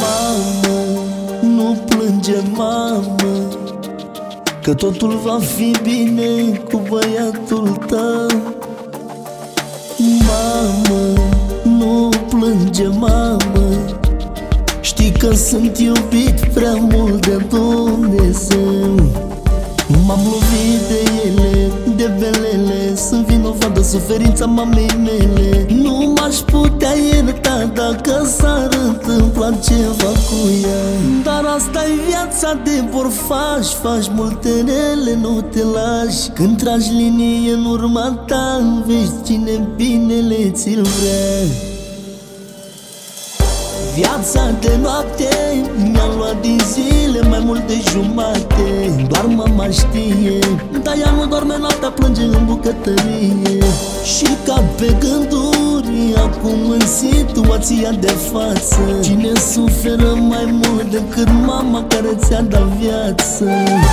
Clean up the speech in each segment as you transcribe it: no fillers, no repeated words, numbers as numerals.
Mamă, nu plânge, mamă, că totul va fi bine cu băiatul tău. Mamă, nu plânge, mamă, știi că sunt iubit prea mult de Dumnezeu. M-am lovit de ele, de belele, sunt vinovat de suferința mamei mele. Nu m-aș putea ierta dacă s-ar întâmpla ceva cu ea. Dar asta-i viața de borfaș, faci multe rele, nu te lași. Când tragi linie în urma ta, vezi cine binele ți-l vrea. Viața de noapte mi-a luat din zile mai mult de jumate. Doar mama știe, dar ea nu doarme noaptea, plânge în bucătărie. Și ca pe gânduri, acum în situația de față, cine suferă mai mult decât mama care ți-a dat viață?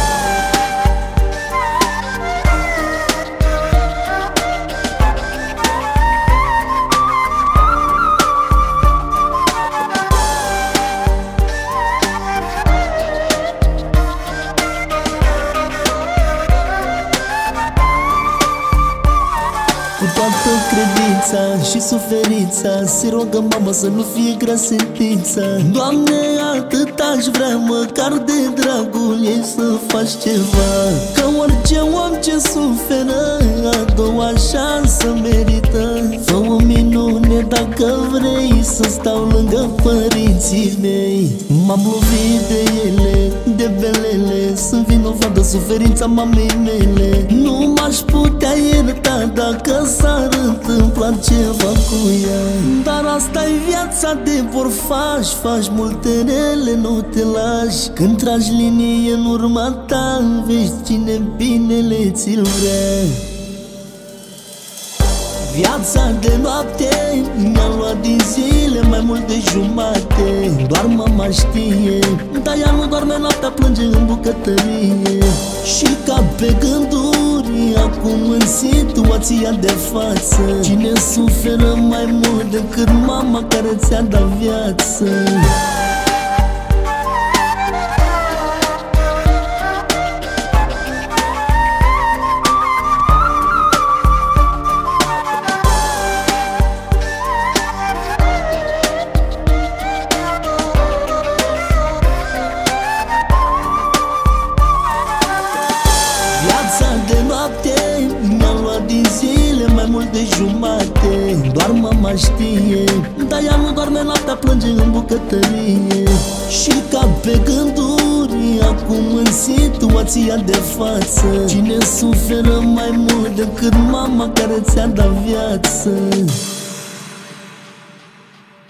Cu toată credința și suferința se rogă mama să nu fie grea sentința. Doamne, atât aș vrea, măcar de dragul ei să faci ceva. Că orice om ce suferă a doua șansă merită. Fă o minune dacă vrei să stau lângă părinții mei. M-am lovit de ele, de belele, sunt vinovat de suferința mamei mele. Nu m-aș putea ierta dacă s-ar întâmpla ceva cu ea. Dar asta-i viața de borfaș, faci multe rele, nu te lași. Când tragi linie în urma ta, vezi cine binele ți-l vrea. Viața de noapte mi-a luat din zile mai mult de jumate. Doar mama știe, dar ea nu doarme noaptea, plânge în bucătărie. Și ca pe gânduri, acum în situația de față, cine suferă mai mult decât mama care ți-a dat viață? Viața de noapte mi-a luat din zile mai mult de jumate. Doar mama știe, dar ea nu doarme noaptea, plânge în bucătărie. Și ca pe gânduri, acum în situația de față, cine suferă mai mult decât mama care ți-a dat viață?